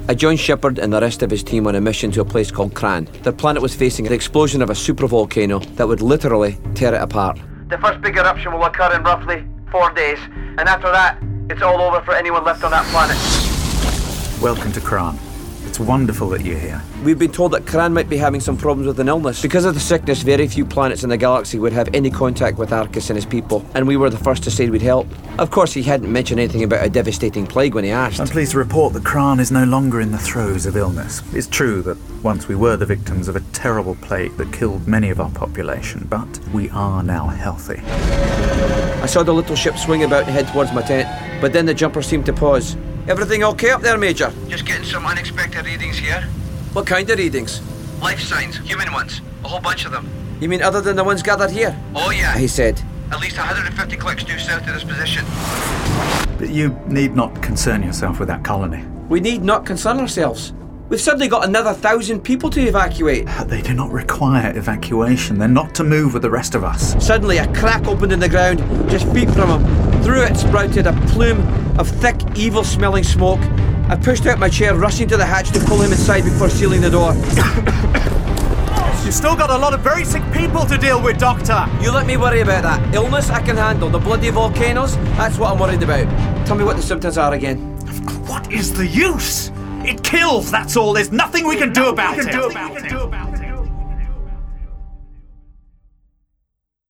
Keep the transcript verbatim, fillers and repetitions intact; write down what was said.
I joined Shepard and the rest of his team on a mission to a place called Kran. Their planet was facing the explosion of a supervolcano that would literally tear it apart. The first big eruption will occur in roughly four days, and after that, it's all over for anyone left on that planet. Welcome to Kran. It's wonderful that you're here. We've been told that Kran might be having some problems with an illness. Because of the sickness, very few planets in the galaxy would have any contact with Arcus and his people, and we were the first to say we'd help. Of course, he hadn't mentioned anything about a devastating plague when he asked. I'm pleased to report that Kran is no longer in the throes of illness. It's true that once we were the victims of a terrible plague that killed many of our population, but we are now healthy. I saw the little ship swing about and head towards my tent, but then the jumper seemed to pause. Everything okay up there, Major? Just getting some unexpected readings here. What kind of readings? Life signs, human ones, a whole bunch of them. You mean other than the ones gathered here? Oh yeah, He said. at least one hundred fifty clicks due south of this position. But you need not concern yourself with that colony. We need not concern ourselves. We've suddenly got another thousand people to evacuate. They do not require evacuation. They're not to move with the rest of us. Suddenly a crack opened in the ground, just feet from him. Through it sprouted a plume of thick, evil-smelling smoke. I pushed out my chair, rushing to the hatch to pull him inside before sealing the door. You've still got a lot of very sick people to deal with, Doctor. You let me worry about that. Illness I can handle. The bloody volcanoes, that's what I'm worried about. Tell me what the symptoms are again. What is the use? It kills, that's all. There's nothing we can do about it.